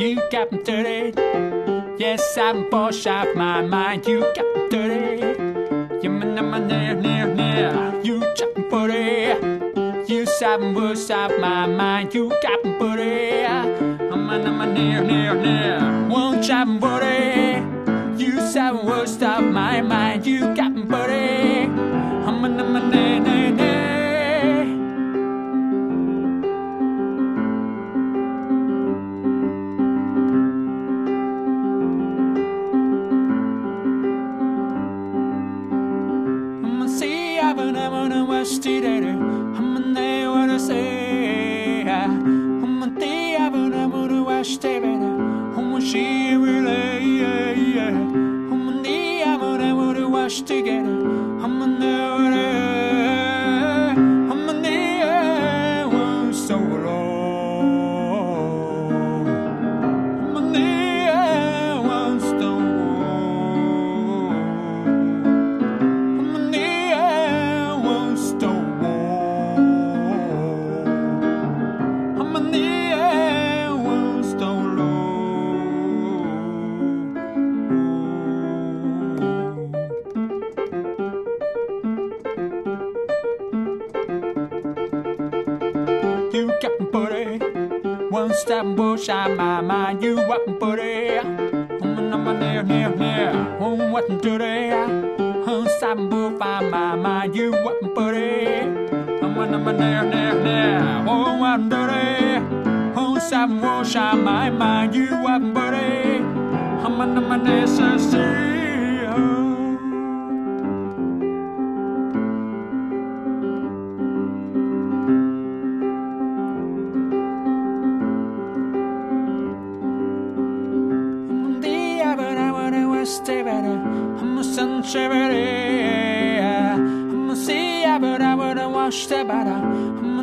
You got me dirty. Yes, I'm boss of my mind. You got me dirty. You got me dirty. You seven words of my mind. You got me dirty. I'm near. Won't you body? You seven words of my mind. You got me dirty. I'm near. I'm there what I say. I'm there what I watch better. I'm she relay. I'm there what I watch together. I'm there what I'm there so long. I'm there once so one step bush on my mind, you up and put it. I'm near. Oh, what to do? Oh, stop bush on my mind, you up and put it. I'm near. Oh, what to do? Oh, stop bush on my mind, you up and put it. I'm near. Stay better. I'm a sunshine. I'm a sea, but I would wash the better.